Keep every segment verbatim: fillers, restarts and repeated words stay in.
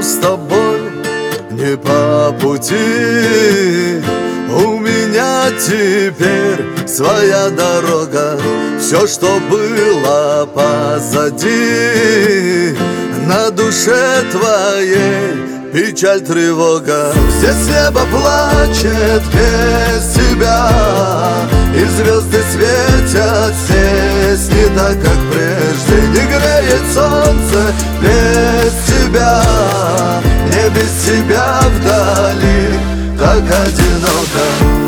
с тобой не по пути. У меня теперь своя дорога. Все, что было позади, на душе твоей печаль, тревога. Здесь небо плачет без тебя, и звезды светят здесь не так, как прежде. Не греет солнце без тебя, мне без тебя вдали так одиноко.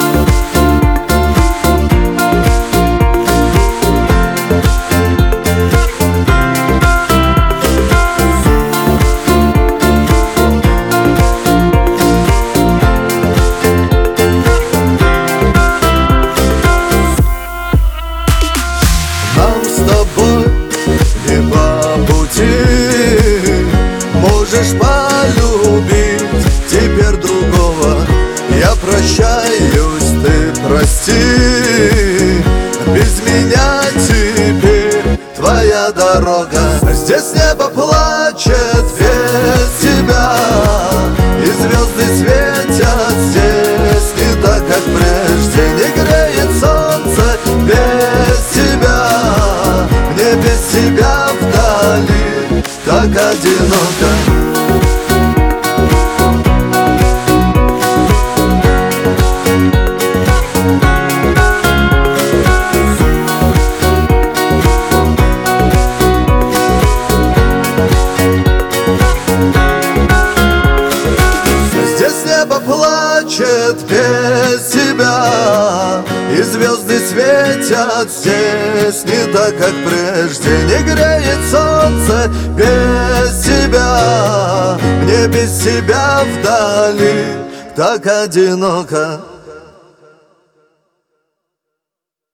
Нам с тобой не по пути. Можешь полюбить теперь другого. Я прощаюсь, ты прости. Без меня теперь твоя дорога. Здесь небо плачет без тебя, и звезды светят здесь не так, как прежде. Не греет солнце без тебя, мне без тебя вдали так одиноко. Здесь небо плачет без тебя, и звезды светят здесь не так, как прежде. Не греет солнце без тебя, мне без тебя вдали так одиноко.